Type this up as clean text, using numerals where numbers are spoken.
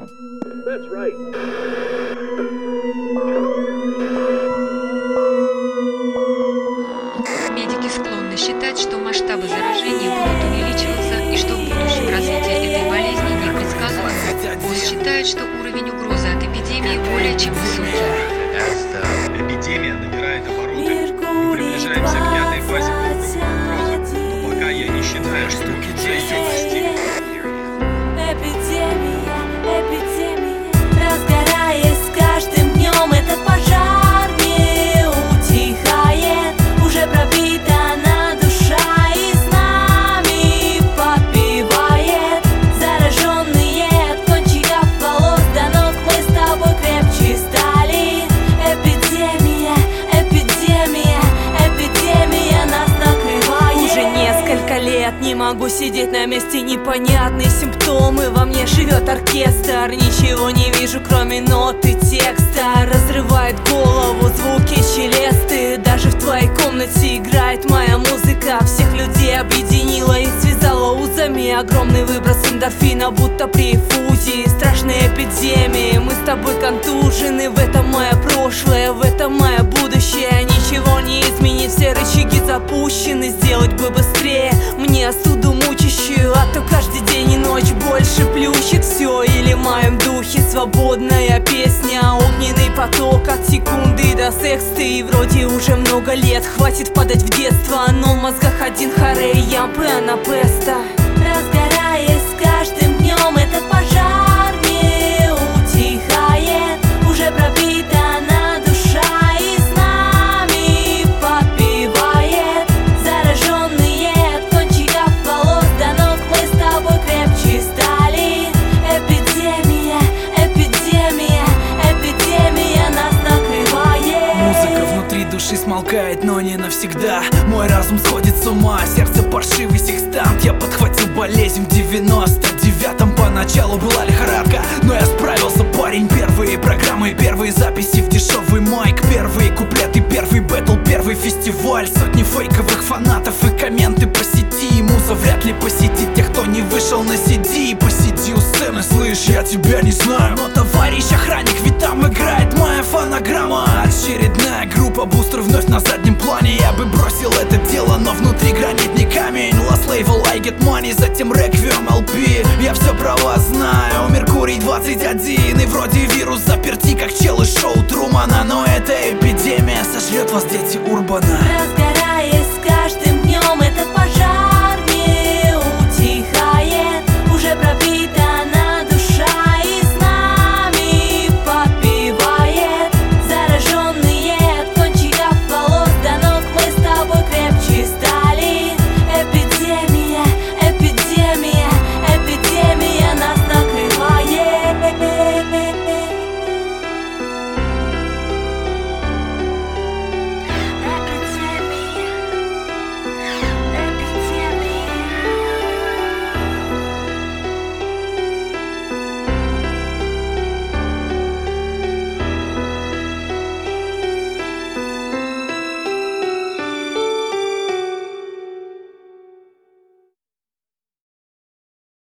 That's right. Медики склонны считать, что масштабы заражения будут увеличиваться и что в будущем развитие этой болезни непредсказуемо. ВОЗ считает, что уровень угрозы от эпидемии более чем высокий. Эпидемия набирает обороты. Мы приближаемся к пятой фазе угрозы. Но пока я не считаю, что уже ее достигли. Разгораясь с каждым днем, этот пожар не утихает. Уже пропитана душа и с нами подпевает. Зараженные от кончиков волос до ног, мы с тобой крепче стали. Эпидемия, эпидемия, эпидемия нас накрывает. Уже несколько лет не могу сидеть на месте, непонятные симптомы. Во мне живет оркестр, ничего не вижу, кроме нот и текста. Разрывает голову звуки челесты. Даже в твоей комнате играет моя музыка. Всех людей объединила и связала узами. Огромный выброс эндорфина, будто при инфузии. Страшные эпидемии, мы с тобой контужены. В этом мое прошлое, в этом мое будущее. Ничего не изменить, все рычаги запущены. Сделать бы быстрее мне остуду мучащую, а то каждый день и ночь больше плющит все. Или в моем духе свободная песня, огненный поток от секунды до секста. И вроде уже много лет, хватит падать в детство, но в мозгах один хорей, ямпы, анапеста. Разгораясь с каждым днем, этот пожар не утихает. Уже пропитана душа и с нами подпевает. Зараженные от кончиков волос до ног, мы с тобой крепче стали. Эпидемия, эпидемия, эпидемия нас накрывает. Музыка внутри души смолкает, но не навсегда. Мой разум сходит с ума, сердце паршивый секстант. Я подхватил болезнь в 99-м. Поначалу была лихорадка, но я справился, парень. Первые программы, первые записи в дешевый майк. Первые куплеты, первый бэтл, первый фестиваль. Сотни фейковых фанатов и комменты по сети. Муза вряд ли посетит тех, кто не вышел на CD. Посиди у сцены, слышь, я тебя не знаю, но товарищ охранник, ведь там играет моя фонограмма. Очередная группа, бустер вновь на заднем плане. Я бы бросил это дело, но внутри гранитный камень. Last label, I get money, затем Requiem LP. Я все про вас знаю, Меркурий 21. И вроде вирус заперти, как чел из шоу Трумана. Но эта эпидемия сожрет вас, дети Урбана.